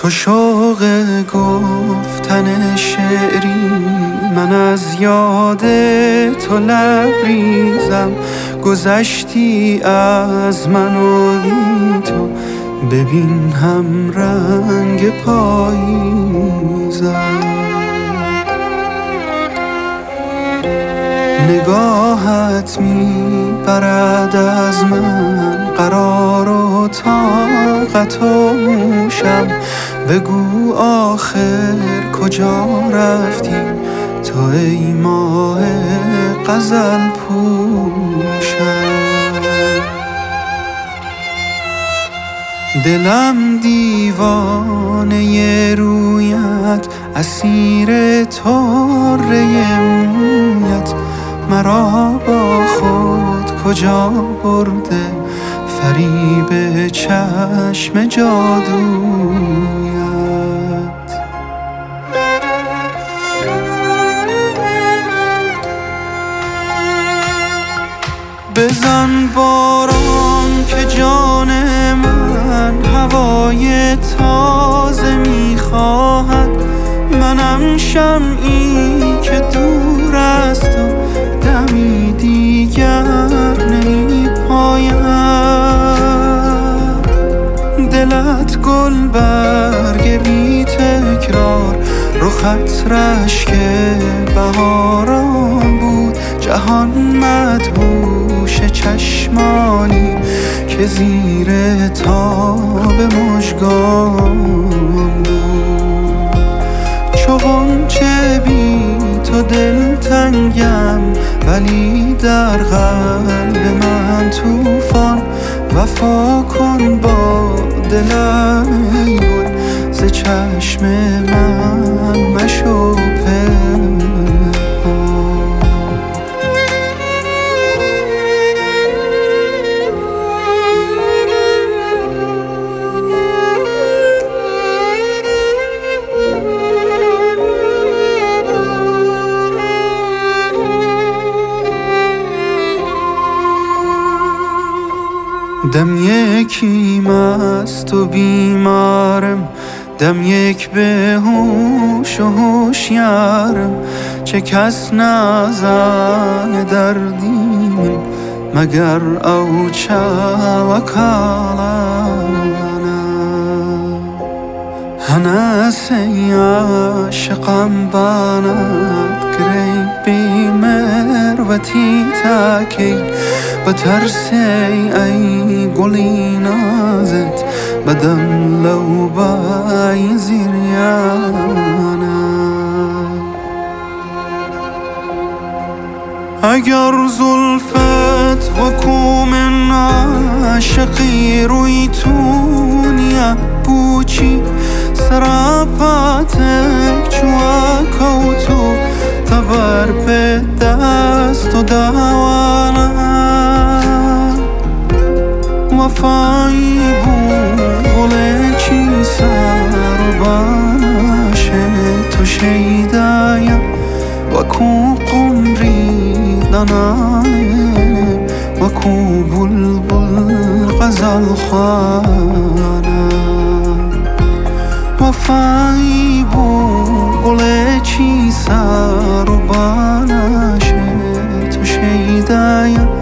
تو شوق گفتن شعری، من از یاد تو لبریزم. گذشتی از من و بی تو، ببین هم رنگ پاییزم. نگاهت میبرد از من قرار و طاقت و هوشم. بگو آخر کجا رفتی تو ای ماه غزل پوشم. دلم دیوانه رویت، اسیر طره مویت. مرا با خود کجا برده فریب چشم جادویت. بزن باران که جان من هوای تازه میخواهد. منم شمعی که دور است و دمی دیگر نمیپاید. دلت گل برگ بی تکرار، رخت رشک بهاران بود. جهان مدهوش چشمانی که زیر تاب مژگان بود. چو غنچه بی تو دلتنگم، ولی در قلب من طوفان. وفا کن با دلم ای گل، ز چشم من مشو پنهان. دم یکی مست و بیمارم، دم یک به هوش و هوشیارم. چه کس نازان دردیم مگر اوچا و کالانا. هناس عاشقم باند گری بیمروتی تاکی. و ترسی ای گلی نازت بدم لو بای زیریانا. اگر زلفت و کوم عاشقی روی تونیا بوچی. سراپاتک چوا کوتو تبر به دست و دوانا. وفایی بود گل چی سر و بانشه تو شیدایم. وکو قمری دنانه وکو بلبل غزل خوانه. وفایی بود گل چی سر و بانشه تو شیدایم.